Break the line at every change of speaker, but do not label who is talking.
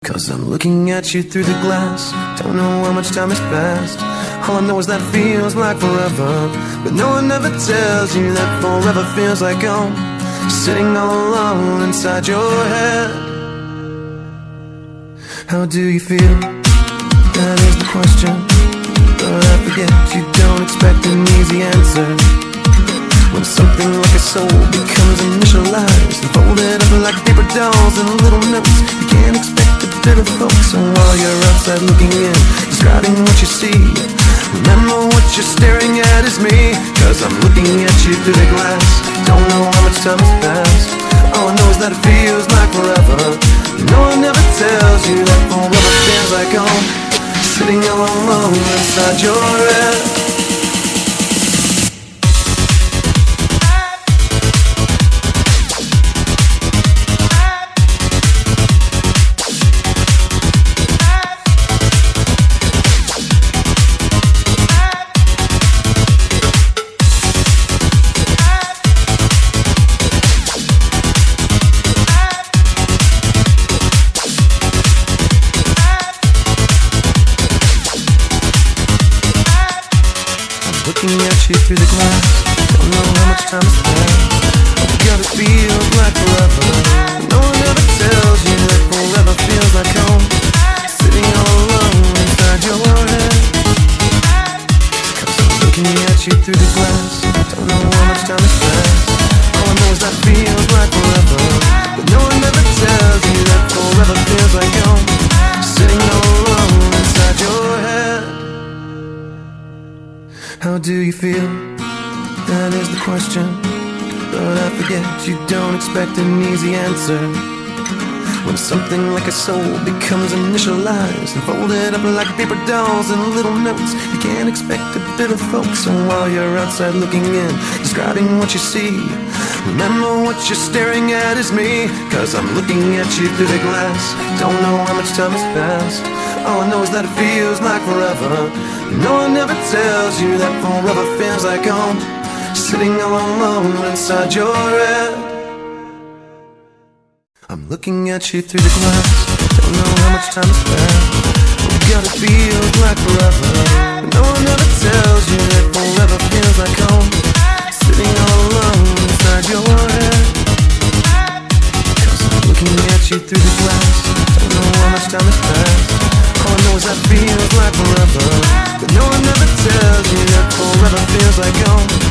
'Cause I'm looking at you through the glass. Don't know how much time has passed. All I know is that it feels like forever, but no one ever tells you that forever feels like home, sitting all alone inside your head. How do you feel? That is the question. But I forget you don't expect an easy answer. When something like a soul becomes initialized and folded up like paper dolls and little notes, you can't expect a bit of folks. So while you're outside looking in, describing what you see, remember what you're staring at is me. 'Cause I'm looking at you through the glass. Don't know how much time has passed. All I know is that it feels like forever. No one ever tells you that forever feels like home, sitting all alone inside your head. Looking at you through the glass. Don't know how much time has passed. I've got it feels like forever. No one ever tells you that forever feels like home, sitting all alone inside your head. 'Cause I'm looking at you through the glass. Don't know how much time has passed. All I know is that feels like forever, but no one ever tells you that forever feels like home, sitting all alone inside your head. How do you feel? That is the question. But I forget you don't expect an easy answer. When something like a soul becomes initialized and folded up like paper dolls and little notes, you can't expect a bit of folks. So while you're outside looking in, describing what you see, remember what you're staring at is me. 'Cause I'm looking at you through the glass. Don't know how much time has passed. All I know is that it feels like forever. No one ever tells you that forever feels like home, sitting all alone inside your head. I'm looking at you through the glass. Don't know how much time has passed. Oh God, it feels like forever. No one ever tells you that forever feels like home, sitting all alone inside your head. 'Cause I'm looking at you through the glass. Don't know how much time has passed. All I know is that feels like forever, but no one ever tells you that forever feels like home,